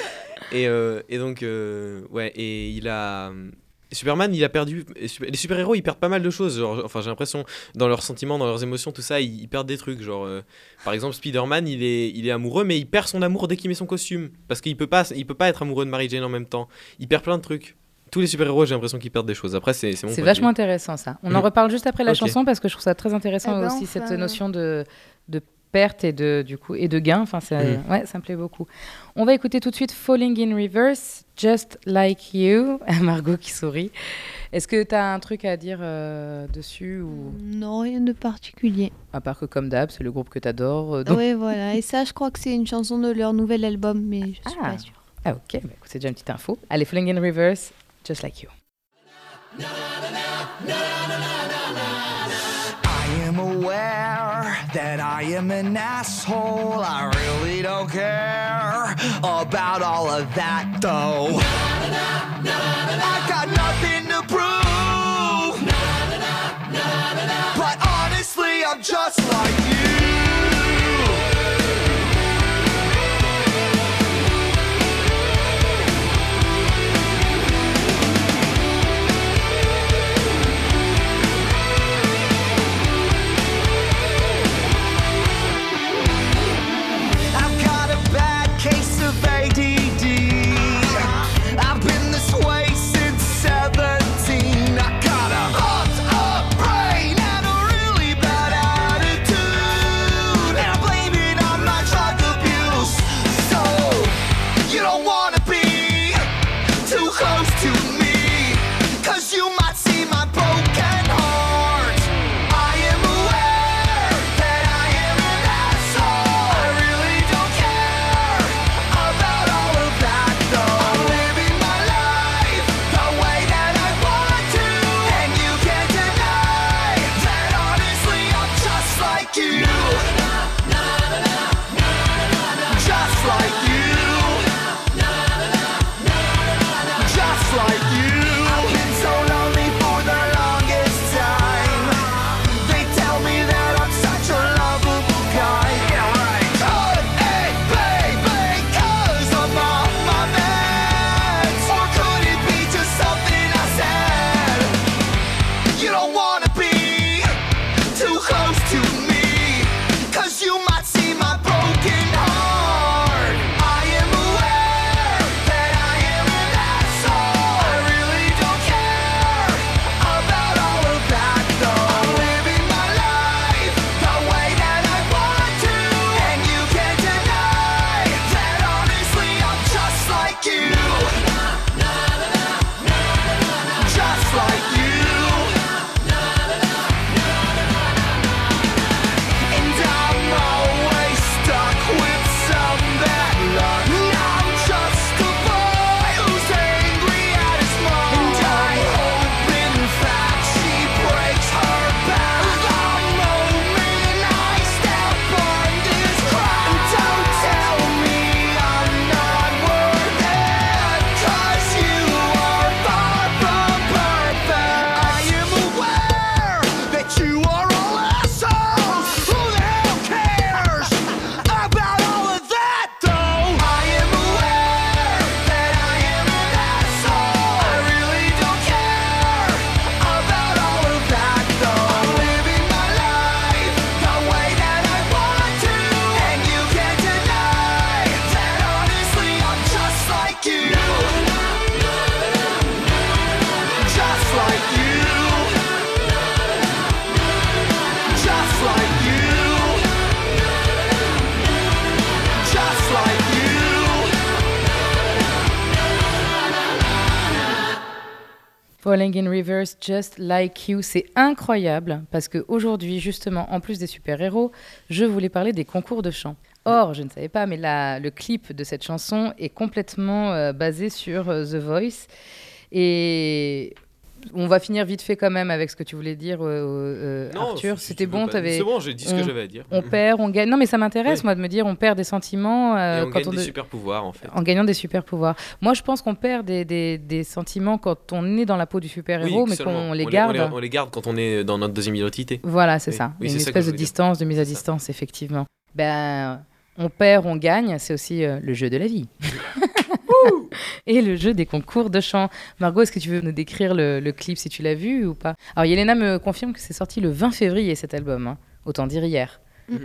S3: Et, euh, et donc, euh, ouais, et il a. Superman, il a perdu. Les super-héros, ils perdent pas mal de choses. Genre, enfin, j'ai l'impression, dans leurs sentiments, dans leurs émotions, tout ça, ils, ils perdent des trucs. Genre, euh, par exemple, Spider-Man, il est, il est amoureux, mais il perd son amour dès qu'il met son costume. Parce qu'il peut pas, il peut pas être amoureux de Mary Jane en même temps. Il perd plein de trucs. Tous les super-héros, j'ai l'impression qu'ils perdent des choses. Après, c'est, c'est mon
S1: C'est
S3: point de
S1: vachement
S3: vue.
S1: intéressant, ça. On
S3: Mm.
S1: en reparle juste après la
S3: Ok.
S1: chanson parce que je trouve ça très intéressant
S8: Eh ben,
S1: aussi,
S8: enfin,
S1: cette notion de, de perte et de, du coup, et de gain. Enfin, ça,
S3: Mm.
S1: ouais, ça me plaît beaucoup. On va écouter tout de suite Falling in Reverse, Just Like You. Margot qui sourit. Est-ce que tu as un truc à dire euh, dessus ou...
S8: Non, rien de particulier.
S1: À part que, comme d'hab, c'est le groupe que tu adores. Donc...
S8: Oui, voilà. Et ça, je crois que c'est une chanson de leur nouvel album, mais je suis
S1: Ah.
S8: pas sûre.
S1: Ah, ok, bah, écoute, c'est déjà une petite info. Allez, Falling in Reverse, Just Like You.
S10: I am aware that I am an asshole. I really don't care about all of that though. I got nothing to prove. But honestly, I'm just like you. I've got a bad case of A D D. I've been this way since seventeen. I got a hot up brain and a really bad attitude. And I blame it on my drug abuse. So, you don't wanna be too close to me, 'cause you might see my broken heart. I am aware that I am an asshole. I really don't care about all of that though. I'm living my life the way that I want to, and you can't deny that honestly I'm just like you. Just like you. Just like you. I've been so lonely for the longest time. They tell me that I'm such a lovable guy. Yeah, right. Could it be because I'm off my meds? Or could it be just something I said? You don't wanna be too close to me, 'cause you might see my broken heart. I am aware that I am an asshole. I really don't care about all of that though. I'm living my life the way that I want to, and you can't deny that honestly I'm just like you. Just like you. And I'm always stuck with some bad luck. I'm just a boy who's angry at his mom. And I hope in fact she breaks her back the moment I step on this crack. Don't tell me I'm not worth it, 'cause you are far from perfect. I am aware that you are all assholes. Who the hell cares about all of that though? I am aware that I am an asshole. I really don't care about all of that though. I'm living my life the way that I want to, and you can't deny that honestly I'm just like you. Just like you. Just like you. Just like you.
S1: Falling in Reverse, Just Like You, c'est incroyable parce qu'aujourd'hui, justement, en plus des super-héros, je voulais parler des concours de chant. Or, je ne savais pas, mais la- le clip de cette chanson est complètement euh, basé sur euh, The Voice. Et on va finir vite fait quand même avec ce que tu voulais dire, euh, euh,
S3: Non,
S1: Arthur.
S3: si- si
S1: C'était
S3: tu veux
S1: bon,
S3: pas-
S1: t'avais...
S3: C'est bon, j'ai dit ce que
S1: on-
S3: j'avais à dire.
S1: On perd, on gagne. Non, mais ça m'intéresse,
S3: Oui.
S1: moi, de me dire on perd des sentiments euh,
S3: Et on
S1: quand
S3: gagne
S1: on
S3: des
S1: de-
S3: super pouvoirs en fait.
S1: en gagnant des super pouvoirs. Moi, je pense qu'on perd des, des, des sentiments quand on est dans la peau du super-héros,
S3: Oui,
S1: mais
S3: seulement.
S1: qu'on les
S3: on
S1: garde.
S3: Les, on, les, on les garde quand on est dans notre deuxième identité.
S1: Voilà, c'est
S3: Oui.
S1: ça.
S3: Oui,
S1: Une
S3: c'est ça que
S1: espèce
S3: je
S1: de
S3: voulais dire.
S1: distance, de mise à
S3: C'est ça.
S1: distance, effectivement. Ben, on perd, on gagne, c'est aussi euh, le jeu de la vie. et le jeu des concours de chant. Margot, est-ce que tu veux nous décrire le, le clip si tu l'as vu ou pas? Alors, Yelena me confirme que c'est sorti le vingt février cet album, hein. Autant dire hier.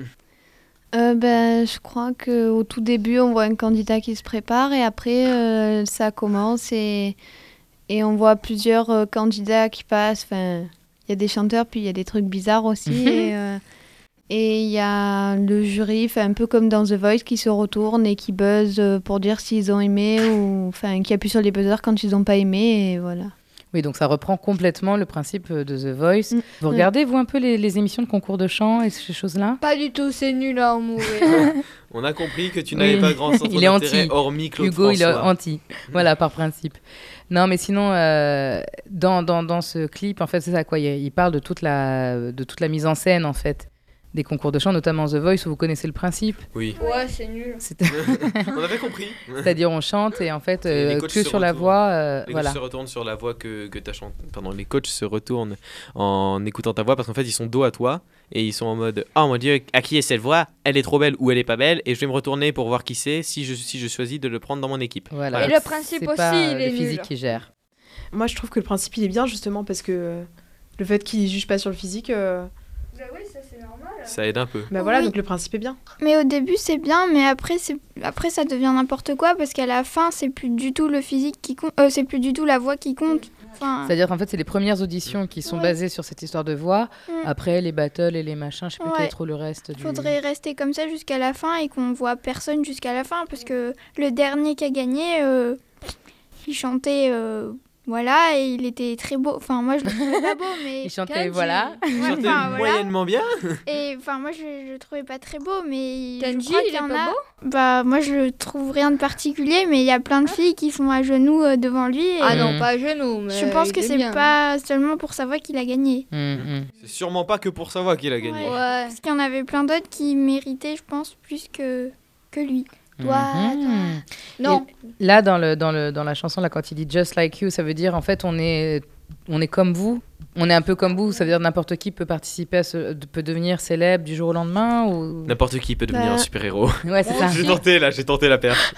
S8: Euh, ben, je crois qu'au tout début, on voit un candidat qui se prépare et après, euh, ça commence et, et on voit plusieurs euh, candidats qui passent. Enfin, il y a des chanteurs, puis il y a des trucs bizarres aussi. et euh, et il y a le jury, enfin, un peu comme dans The Voice, qui se retourne et qui buzz euh, pour dire s'ils ont aimé ou enfin, qui appuie sur les buzzers quand ils n'ont pas aimé. Et voilà.
S1: Oui, donc ça reprend complètement le principe de The Voice.
S8: Mm.
S1: Vous regardez, vous, un peu les, les émissions de concours de chant et ces choses-là?
S2: Pas du tout, c'est nul à en mourir.
S3: On a compris que tu n'avais
S1: Oui.
S3: pas grand centre
S1: Il est
S3: d'intérêt,
S1: anti.
S3: hormis Claude
S1: Hugo, il est
S3: François.
S1: anti. Voilà, par principe. Non, mais sinon, euh, dans, dans, dans ce clip, en fait, c'est ça quoi. Il, il parle de toute, la, de toute la mise en scène, en fait, des concours de chant, notamment The Voice, où vous connaissez le principe.
S3: Oui.
S2: Ouais, c'est nul.
S1: C'est-
S3: On avait compris.
S1: C'est-à-dire, on chante et en fait,
S3: Et les
S1: euh,
S3: coachs
S1: que
S3: se
S1: sur la
S3: retournent.
S1: voix, euh,
S3: Les
S1: voilà.
S3: coachs se retournent sur la voix que, que tu as chantée. Pardon, les coachs se retournent en écoutant ta voix parce qu'en fait, ils sont dos à toi et ils sont en mode « Oh mon Dieu, à qui est cette voix? Elle est trop belle ou elle est pas belle et je vais me retourner pour voir qui c'est si je, si je choisis de le prendre dans mon équipe. »
S1: Voilà.
S2: Et le principe
S1: C'est
S2: aussi,
S1: pas, euh,
S2: il est
S1: le physique
S2: nul.
S1: qui gère.
S6: Moi, je trouve que le principe, il est bien, justement, parce que euh, le fait qu'il juge pas sur le physique, euh,
S2: Bah oui, ça c'est normal.
S3: Ça aide un peu.
S6: bah voilà,
S9: Oui.
S6: donc le principe est bien.
S9: Mais au début, c'est bien, mais après, c'est... après ça devient n'importe quoi parce qu'à la fin, c'est plus du tout le physique qui compte. Euh, c'est plus du tout la voix qui compte. Enfin,
S1: C'est-à-dire qu'en fait, c'est les premières auditions qui sont
S9: Ouais.
S1: basées sur cette histoire de voix.
S9: Mm.
S1: Après, les battles et les machins, je sais plus quel
S9: Ouais.
S1: est trop le reste. Du...
S9: faudrait rester comme ça jusqu'à la fin et qu'on voit personne jusqu'à la fin parce que le dernier qui a gagné, euh, il chantait. euh, Voilà, et il était très beau. Enfin, moi, je le trouvais pas beau, mais...
S1: Il chantait,
S2: Kenji.
S1: voilà.
S9: Ouais,
S3: Chantez
S9: enfin, voilà.
S3: moyennement bien.
S9: Et enfin, moi, je, je le trouvais pas très beau, mais
S2: Kenji,
S9: je crois
S2: il
S9: qu'il y
S2: est
S9: en
S2: pas
S9: a...
S2: beau
S9: Bah, moi, je le trouve rien de particulier, mais il y a plein de filles qui sont à genoux euh, devant lui. Et
S2: Ah
S1: Mm.
S2: non, pas à genoux, mais
S9: je pense
S2: il
S9: que
S2: est
S9: c'est
S2: bien.
S9: pas seulement pour sa voix qu'il a gagné.
S1: Mm, mm.
S3: C'est sûrement pas que pour sa voix qu'il a gagné.
S9: Ouais.
S2: Ouais.
S9: Parce qu'il y en avait plein d'autres qui méritaient, je pense, plus que, que lui. Toi,
S1: Mhm.
S2: Non,
S1: Là, dans, le, dans, le, dans la chanson, là, quand il dit Just Like You, ça veut dire, en fait, on est, on est comme vous. On est un peu comme vous. Ça veut dire n'importe qui peut participer, à ce, peut devenir célèbre du jour au lendemain ou...
S3: N'importe qui peut devenir
S8: Bah.
S3: un super-héros.
S1: Ouais, c'est ça.
S3: J'ai tenté là, j'ai tenté la perche.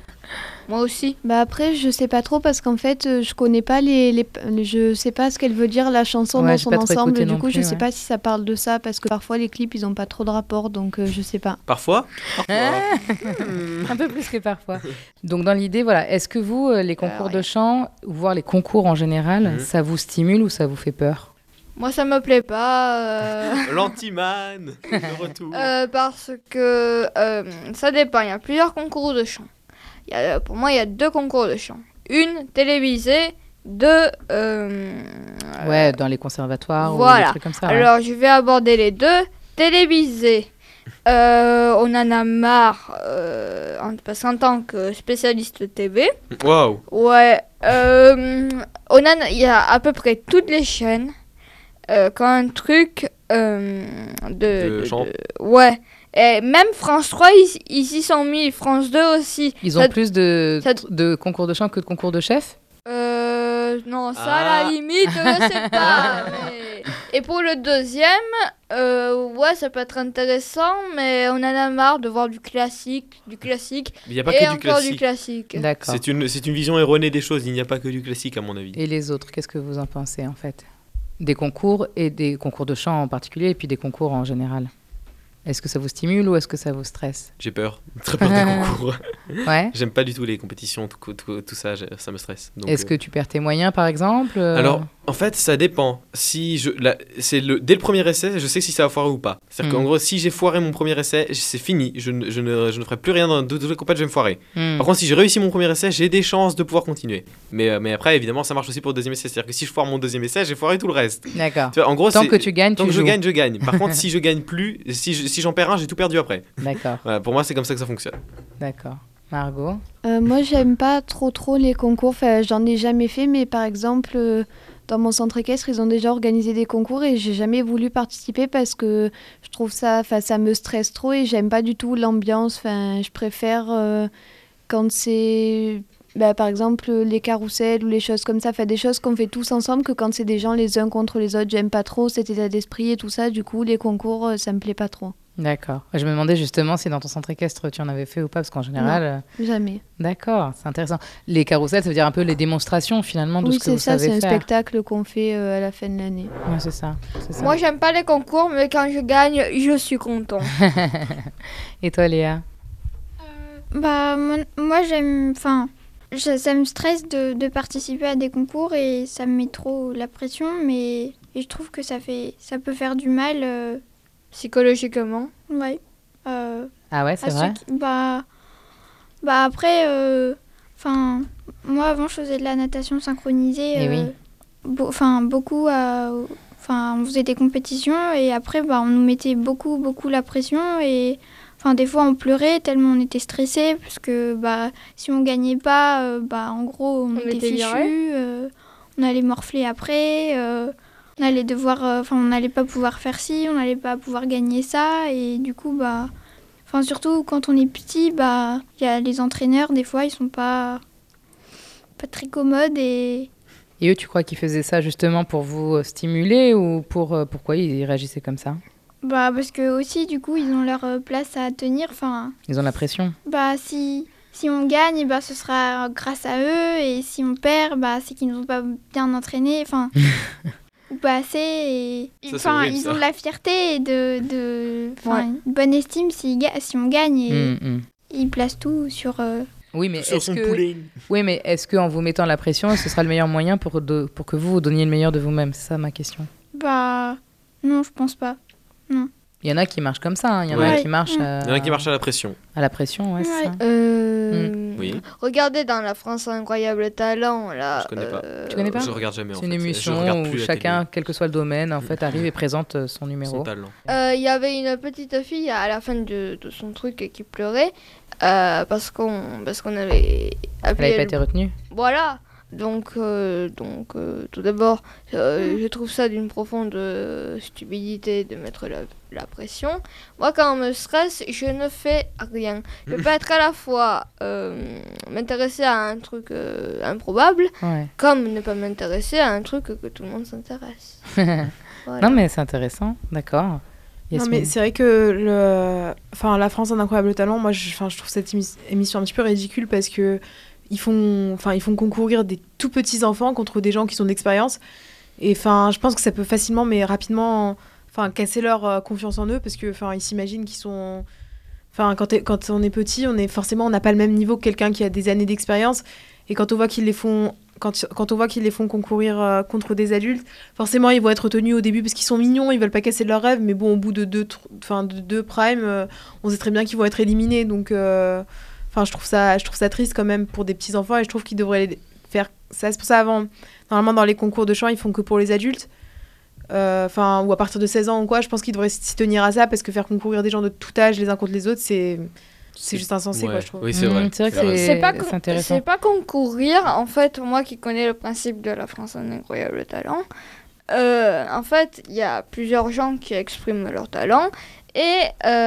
S2: moi aussi.
S8: Bah après, je sais pas trop parce qu'en fait, euh, je connais pas les, les, les- je sais pas ce qu'elle veut dire la chanson
S1: Ouais,
S8: dans
S1: j'ai
S8: son
S1: pas trop
S8: ensemble.
S1: écouté
S8: Du
S1: non
S8: coup, je
S1: plus,
S8: sais
S1: ouais.
S8: pas si ça parle de ça parce que parfois les clips ils ont pas trop de rapport, donc euh, je sais pas.
S3: Parfois.
S1: Ah, un peu plus que parfois. Donc, dans l'idée, voilà, est-ce que vous, euh, les concours de chant, ou voire les concours en général,
S3: Mhm.
S1: ça vous stimule ou ça vous fait peur?
S2: Moi, ça me plaît pas. euh,
S3: L'anti-man, de retour.
S2: euh, parce que euh, ça dépend. Il y a plusieurs concours de chant. Il y a, pour moi, il y a deux concours de chant. Une télévisée, deux. euh,
S1: Ouais, dans les conservatoires ou
S2: voilà.
S1: des trucs comme ça. ouais.
S2: Alors, je vais aborder les deux. Télévisée. Euh, on en a marre, euh, en- parce qu'en tant que spécialiste T V,
S3: Waouh.
S2: ouais, euh, on en- il y a à peu près toutes les chaînes. Euh, quand un truc euh, de,
S3: De
S2: de-
S3: chant.
S2: de- ouais, et même France trois, ils, ils y sont mis, France deux aussi.
S1: Ils ont
S2: Ça-
S1: plus de,
S2: ça-
S1: de concours de chant que de concours de chef?
S2: Euh, non, ça, à
S3: Ah.
S2: la limite, je sais pas. mais- Et pour le deuxième, euh, ouais, ça peut être intéressant, mais on en a marre de voir du classique, du classique,
S3: Il n'y a pas
S2: et
S3: que du
S2: encore
S3: classique.
S2: du classique.
S1: D'accord.
S3: C'est une, c'est une vision erronée des choses. Il n'y a pas que du classique, à mon avis.
S1: Et les autres, qu'est-ce que vous en pensez en fait? Des concours et des concours de chant en particulier, et puis des concours en général. Est-ce que ça vous stimule ou est-ce que ça vous stresse?
S3: J'ai peur. Très peur des concours.
S1: Ouais.
S3: J'aime pas du tout les compétitions, tout, tout, tout ça, j'ai- ça me stresse. Donc,
S1: Est-ce
S3: euh,
S1: que tu perds tes moyens par exemple? euh,
S3: Alors, en fait, ça dépend. Si je, la- c'est le, dès le premier essai, je sais si ça va foirer ou pas. C'est-à-dire
S1: Hmm.
S3: qu'en gros, si j'ai foiré mon premier essai, c'est fini. Je, ne- je, ne, je ne ferai plus rien dans toutes les compétitions, je vais me foirer.
S1: hmm.
S3: Par contre, si j'ai réussi mon premier essai, j'ai des chances de pouvoir continuer. Mais, euh, mais après, évidemment, ça marche aussi pour le deuxième essai. C'est-à-dire que si je foire mon deuxième essai, j'ai foiré tout le reste.
S1: D'accord.
S3: Tu vois, en gros,
S1: Tant
S3: c'est-
S1: que tu gagnes,
S3: tant
S1: tu
S3: que je
S1: joues.
S3: gagne, je gagne. Par contre, si je gagne plus, si je- si j'en perds un, j'ai tout perdu après.
S1: D'accord,
S3: Voilà, pour moi, c'est comme ça que ça fonctionne.
S1: d'accord. Margot?
S8: Euh, moi, j'aime pas trop trop les concours. Enfin, j'en ai jamais fait, mais par exemple, euh, dans mon centre équestre, ils ont déjà organisé des concours et j'ai jamais voulu participer parce que je trouve ça, enfin, ça me stresse trop et j'aime pas du tout l'ambiance. Enfin, je préfère euh, quand c'est, bah, par exemple, les carrousels ou les choses comme ça, enfin, des choses qu'on fait tous ensemble que quand c'est des gens les uns contre les autres. J'aime pas trop cet état d'esprit et tout ça. Du coup, les concours, euh, ça me plaît pas trop.
S1: D'accord. Je me demandais justement si dans ton centre équestre tu en avais fait ou pas, parce qu'en général. euh,
S8: Jamais.
S1: D'accord, c'est intéressant. Les carousels, ça veut dire un peu les démonstrations finalement de
S8: Oui,
S1: ce que
S8: c'est
S1: vous
S8: ça,
S1: savez
S8: c'est un
S1: faire.
S8: spectacle qu'on fait euh, à la fin de l'année.
S1: Ouais, c'est ça. c'est ça.
S2: Moi, j'aime pas les concours, mais quand je gagne, je suis content.
S1: Et toi, Léa?
S9: Bah, moi, moi, j'aime. Enfin, je- ça me stresse de, de participer à des concours et ça me met trop la pression, mais et je trouve que ça, fait, ça peut faire du mal. euh,
S2: Psychologiquement.
S9: ouais. euh,
S1: Ah ouais, c'est
S9: à
S1: vrai.
S9: ceux qui- bah, bah, après, euh, enfin, moi, avant, je faisais de la natation synchronisée.
S1: Eh oui.
S9: euh, beau- Enfin, beaucoup à. Enfin, on faisait des compétitions et après, bah, on nous mettait beaucoup, beaucoup la pression et. Enfin, des fois, on pleurait tellement on était stressé parce que bah, si on gagnait pas, euh, bah, en gros, on,
S2: On
S9: était
S2: était viré.
S9: fichus, euh, on allait morfler après, euh, on allait devoir, euh, enfin, on n'allait pas pouvoir faire ci, on n'allait pas pouvoir gagner ça et du coup, bah, enfin, surtout quand on est petit, bah, il y a les entraîneurs, des fois, ils sont pas, pas très commodes et
S1: Et eux, tu crois qu'ils faisaient ça justement pour vous euh, stimuler ou pour euh, pourquoi ils réagissaient comme ça?
S9: bah, parce que aussi, du coup, ils ont leur euh, place à tenir, enfin.
S1: Ils ont la pression.
S9: Bah, si, si on gagne, eh ben, ce sera grâce à eux. Et si on perd, bah, c'est qu'ils nous ont pas bien entraînés. Enfin, ou pas assez. Et,
S3: Ça, c'est
S9: enfin,
S3: horrible,
S9: ils
S3: ça.
S9: ont de la fierté et de, de, enfin, une bonne estime si, ga- si on gagne. Et
S1: Mm, mm.
S9: ils placent tout sur. euh,
S1: Oui, mais
S3: Sur
S1: est-ce
S3: son
S1: que...
S3: poulet.
S1: Oui, mais est-ce qu'en vous mettant la pression, ce sera le meilleur moyen pour, de- pour que vous, vous donniez le meilleur de vous-même? C'est ça ma question.
S9: Bah, non, je pense pas.
S1: Il y en a qui marchent comme ça, hein. Il y en a
S9: Ouais.
S1: qui marchent
S9: Mm.
S1: euh,
S3: Il y en a qui marchent à la pression.
S1: à la pression, ouais, c'est
S9: Ouais.
S1: ça.
S2: Euh,
S3: Oui.
S2: Regardez dans La France a incroyable talent, là.
S3: Je connais pas.
S2: euh,
S1: Tu connais pas
S3: Je regarde jamais en
S1: C'est une
S3: fait. Je
S1: émission
S3: regarde
S1: où
S3: plus la
S1: chacun, quel que soit le domaine, en fait, arrive et présente euh, son
S3: télé.
S1: numéro.
S3: Son talent.
S2: Euh, Il y avait une petite fille à la fin de, de son truc qui pleurait euh, parce qu'on parce qu'on avait
S1: Elle
S2: appelé
S1: n'avait pas
S2: le-
S1: été retenue.
S2: Voilà. Donc, euh, donc euh, tout d'abord, euh, je trouve ça d'une profonde euh, stupidité de mettre la, la pression. Moi, quand on me stresse, je ne fais rien. Je peux être à la fois euh, m'intéresser à un truc euh, improbable,
S1: Ouais.
S2: comme ne pas m'intéresser à un truc que tout le monde s'intéresse. Voilà.
S1: Non, mais c'est intéressant, d'accord.
S6: Non,
S1: Yasmine.
S6: mais c'est vrai que le... enfin, La France a un incroyable talent, moi je, enfin, je trouve cette émi- émission un petit peu ridicule parce que ils font, enfin, ils font concourir des tout petits enfants contre des gens qui sont d'expérience. Et enfin, je pense que ça peut facilement, mais rapidement, enfin, casser leur euh, confiance en eux parce que, enfin, ils s'imaginent qu'ils sont. Enfin, quand, t'es- quand on est petit, on est forcément, on n'a pas le même niveau que quelqu'un qui a des années d'expérience. Et quand on voit qu'ils les font, quand, quand on voit qu'ils les font concourir euh, contre des adultes, forcément, ils vont être retenus au début parce qu'ils sont mignons, ils veulent pas casser leurs rêves. Mais bon, au bout de deux, tr- enfin, de deux primes, euh, on sait très bien qu'ils vont être éliminés. Donc, euh, enfin, je trouve ça, je trouve ça triste quand même pour des petits enfants. Et je trouve qu'ils devraient les faire ça. C'est pour ça avant, normalement, dans les concours de chant, ils font que pour les adultes. Euh, Enfin, ou à partir de seize ans ou quoi. Je pense qu'ils devraient s'y tenir à ça parce que faire concourir des gens de tout âge les uns contre les autres, c'est c'est juste insensé,
S3: Ouais.
S6: quoi, je trouve.
S3: Oui, c'est
S1: Mmh,
S3: vrai.
S1: c'est vrai que
S3: C'est vrai.
S1: c'est-
S2: C'est pas,
S1: c'est
S2: con-
S1: intéressant.
S2: c'est pas concourir. En fait, moi qui connais le principe de La France a un incroyable talent, euh, en fait, il y a plusieurs gens qui expriment leur talent et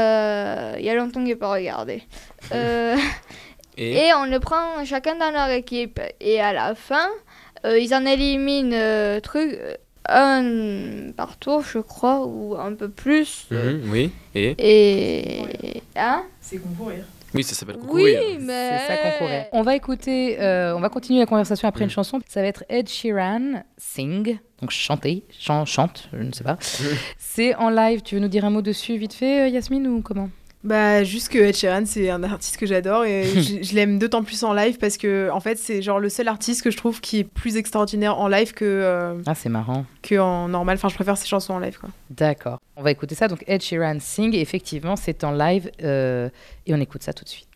S2: euh, il y a longtemps que j'ai pas regardé. Euh,
S3: Et,
S2: et on le prend chacun dans leur équipe. Et à la fin, euh, ils en éliminent euh, truc, euh, un par tour, je crois, ou un peu plus.
S3: Mhm, oui. Et
S2: Et. Hein?
S6: C'est concourir.
S3: oui, ça s'appelle concourir.
S2: Oui, mais.
S1: C'est ça concourir. On va écouter, euh, on va continuer la conversation après une chanson. Ça va être Ed Sheeran, Sing, donc chanter, chan- chante, je ne sais pas. C'est en live. Tu veux nous dire un mot dessus vite fait, euh, Yasmine, ou comment?
S6: Bah, juste que Ed Sheeran, c'est un artiste que j'adore et je, je l'aime d'autant plus en live parce que, en fait, c'est genre le seul artiste que je trouve qui est plus extraordinaire en live que, euh,
S1: Ah, c'est marrant.
S6: que en normal. Enfin, je préfère ses chansons en live, quoi.
S1: D'accord. On va écouter ça. Donc Ed Sheeran, Sing. Et effectivement, c'est en live euh, et on écoute ça tout de suite.